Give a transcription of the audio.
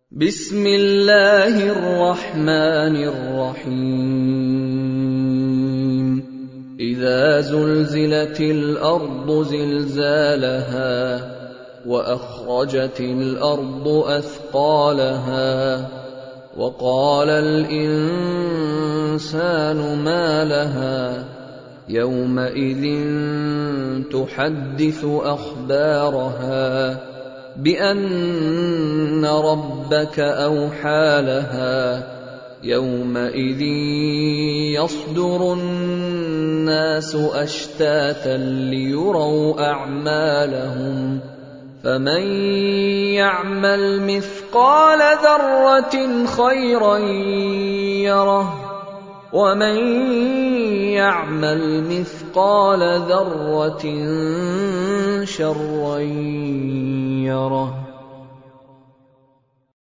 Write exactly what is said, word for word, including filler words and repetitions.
بسم الله الرحمن الرحيم إذا زلزلت الأرض زلزالها وأخرجت الأرض أثقالها وقال الإنسان ما لها يومئذ تحدث أخبارها بأن ربك أوحى لها يومئذ يصدر الناس أشتاتا ليروا أعمالهم فمن يعمل مثقال ذرة خيرا يره ومن يعمل مثقال ذرة شرا يره